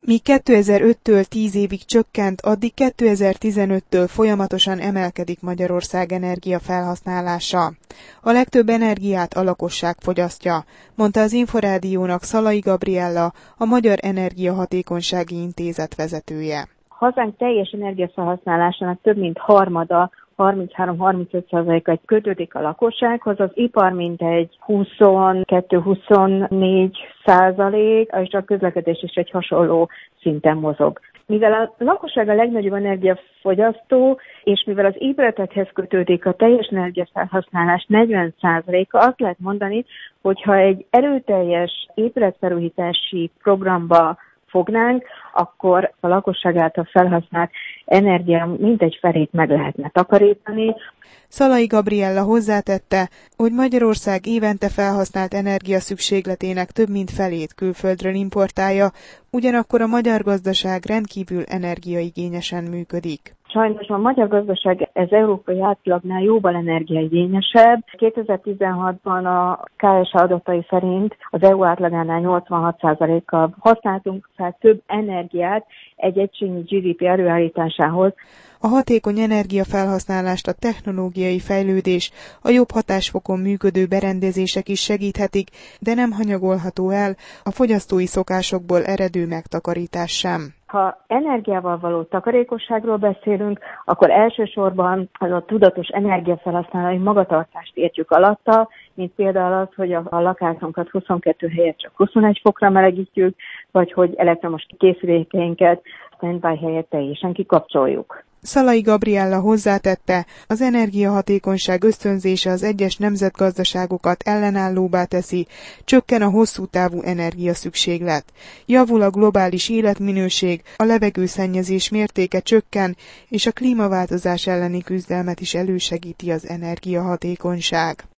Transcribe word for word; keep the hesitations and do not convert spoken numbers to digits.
Míg kétezer-öttől tíz évig csökkent, addig kétezer-tizenöttől folyamatosan emelkedik Magyarország energiafelhasználása. A legtöbb energiát a lakosság fogyasztja, mondta az Inforádiónak Szalai Gabriella, a Magyar Energiahatékonysági Intézet vezetője. Hazánk teljes energiafelhasználásának több mint harmada, harminchárom-harmincöt százaléka kötődik a lakossághoz, az ipar mintegy huszonkettő-huszonnégy százalék, és a közlekedés is egy hasonló szinten mozog. Mivel a lakosság a legnagyobb energiafogyasztó, és mivel az épületekhez kötődik a teljes energiafelhasználás negyven százaléka, azt lehet mondani, hogyha egy erőteljes épületfelújítási programba fognánk, akkor a lakosság által felhasznált energia mintegy felét meg lehetne takarítani. Szalai Gabriella hozzátette, hogy Magyarország évente felhasznált energia szükségletének több mint felét külföldről importálja, ugyanakkor a magyar gazdaság rendkívül energiaigényesen működik. Sajnos a magyar gazdaság ez európai átlagnál jóval energiaigényesebb. kétezer-tizenhatban a ká es há adatai szerint az é u átlagánál nyolcvanhat százalékkal használtunk fel több energiát egy egységnyi gé dé pé előállításához. A hatékony energiafelhasználást a technológiai fejlődés, a jobb hatásfokon működő berendezések is segíthetik, de nem hanyagolható el a fogyasztói szokásokból eredő megtakarítás sem. Ha energiával való takarékosságról beszélünk, akkor elsősorban az a tudatos energiafelhasználói magatartást értjük alatta, mint például az, hogy a, a lakásunkat huszonkettő helyett csak huszonegy fokra melegítjük, vagy hogy elektromos készülékeinket standby helyett teljesen kikapcsoljuk. Szalai Gabriella hozzátette, az energiahatékonyság ösztönzése az egyes nemzetgazdaságokat ellenállóbbá teszi, csökken a hosszú távú energiaszükséglet. Javul a globális életminőség, a levegőszennyezés mértéke csökken, és a klímaváltozás elleni küzdelmet is elősegíti az energiahatékonyság.